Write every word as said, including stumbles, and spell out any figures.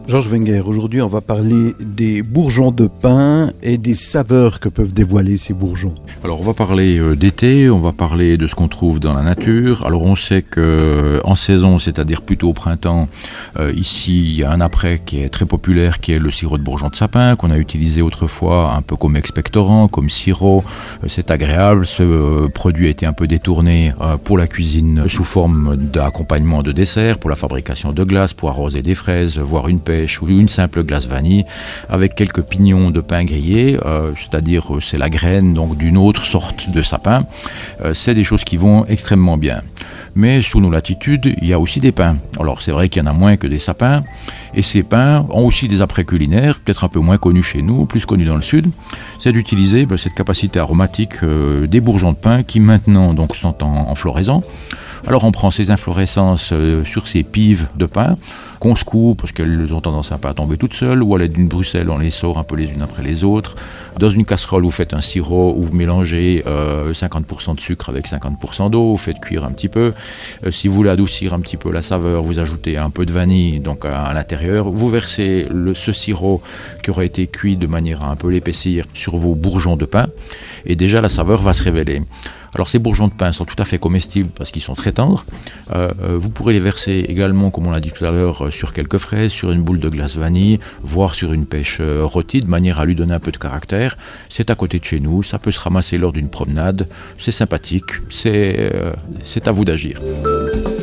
Georges Wenger, aujourd'hui on va parler des bourgeons de pin et des saveurs que peuvent dévoiler ces bourgeons. Alors on va parler euh, d'été, on va parler de ce qu'on trouve dans la nature. Alors on sait que euh, en saison, c'est-à-dire plutôt au printemps, euh, ici il y a un apprêt qui est très populaire, qui est le sirop de bourgeon de sapin, qu'on a utilisé autrefois un peu comme expectorant, comme sirop. Euh, c'est agréable, ce euh, produit a été un peu détourné euh, pour la cuisine sous forme d'accompagnement de dessert, pour la fabrication de glaces, pour arroser des fraises, voire une pêche ou une simple glace vanille avec quelques pignons de pain grillé, euh, c'est-à-dire euh, c'est la graine donc d'une autre sorte de sapin. Euh, c'est des choses qui vont extrêmement bien. Mais sous nos latitudes, il y a aussi des pins. Alors c'est vrai qu'il y en a moins que des sapins, et ces pins ont aussi des apprêts culinaires, peut-être un peu moins connus chez nous, plus connus dans le sud. C'est d'utiliser ben, cette capacité aromatique euh, des bourgeons de pin qui maintenant donc, sont en, en floraison. Alors on prend ces inflorescences euh, sur ces pives de pin qu'on secoue parce qu'elles ont tendance un peu à tomber toutes seules, ou à l'aide d'une bruxelle on les sort un peu les unes après les autres. Dans une casserole vous faites un sirop où vous mélangez euh, cinquante pour cent de sucre avec cinquante pour cent d'eau, vous faites cuire un petit peu. Euh, si vous voulez adoucir un petit peu la saveur, vous ajoutez un peu de vanille donc à, à l'intérieur. Vous versez le, ce sirop qui aura été cuit de manière à un peu l'épaissir sur vos bourgeons de pin et déjà la saveur va se révéler. Alors ces bourgeons de pin sont tout à fait comestibles parce qu'ils sont très tendres. Euh, vous pourrez les verser également, comme on l'a dit tout à l'heure, sur quelques fraises, sur une boule de glace vanille, voire sur une pêche rôtie, de manière à lui donner un peu de caractère. C'est à côté de chez nous, ça peut se ramasser lors d'une promenade, c'est sympathique, c'est, euh, c'est à vous d'agir.